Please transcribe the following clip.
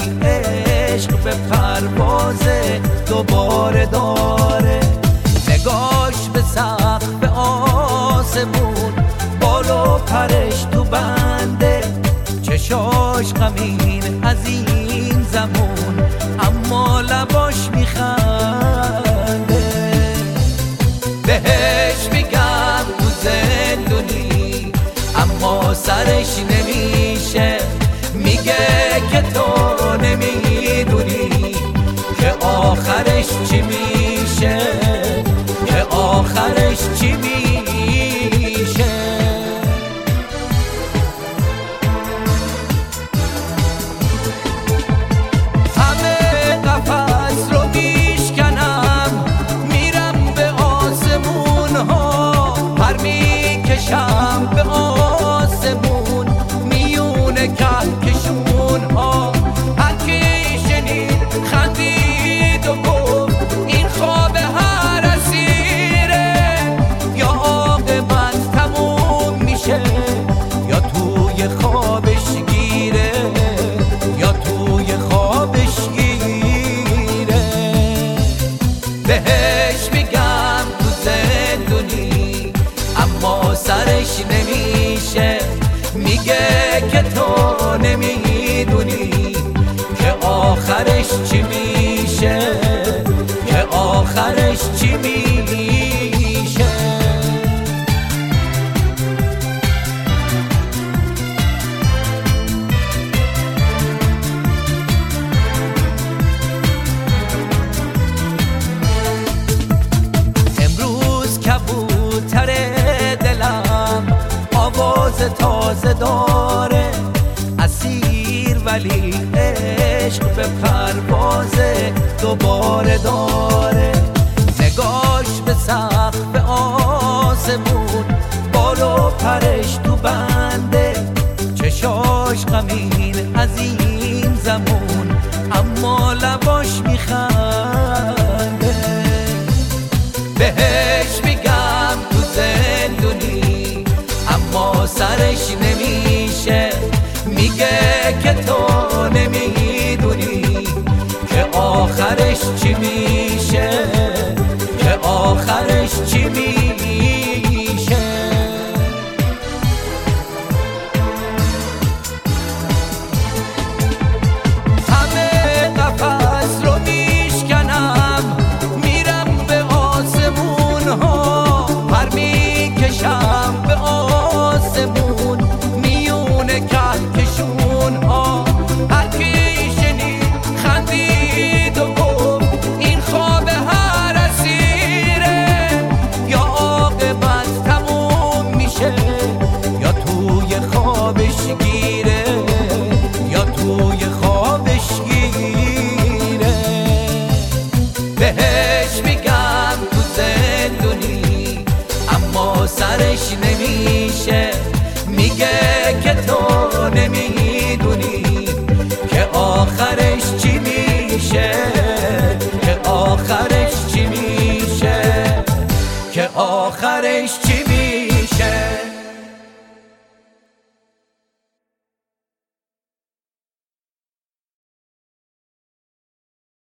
عشق به پرواز دوباره داره. نگاش به سقف آسمون، بال و پرش تو بنده، چشاش غمین از این زمون، اما لباش میخنده. بهش میگم تو زندونی، اما سرش نمیشه. میگه که تو نمیدونی که آخرش چی میشه، که آخرش چی میشه. همه قفس رو میشکنم، میرم به آسمون ها، پر میکشم به آسمون، میونه کهکشون ها. هر کی شنید خندید و گفت این خواب هر اسیره، یا عاقبت تموم میشه یا توی خوابش گیره، یا توی خوابش گیره. بهش میگم تو زندونی، اما سرش نمیشه. میگه که تو نمیدونی که آخرش چی میشه، که آخرش چی میشه. امروز کبوتر دلم آواز تازه داره، اسیر ولی عشق به پرواز دوباره داره. نگاش به سقف آسمون، بال و پرش تو بنده، چشاش غمین از این زمون، اما لباش میخنده. بهش میگم تو زندونی، اما سرش نمیشه. میگه که تو نمیدونی که آخرش چی میشه، که آخرش چی میشه. همه قفس رو میشکنم، میرم به آسمون ها، پر میکشم به آسمون، میونه کهکشون ها. هر کی شنید خندید و گفت این خواب هر اسیره، یا عاقبت تموم میشه یا توی خوابش گیره، یا توی خوابش گیره. بهش میگم تو زندونی، اما سرش نمیشه. میگه که تو نمیدونی که آخرش چی میشه، که آخرش چی میشه، که آخرش چی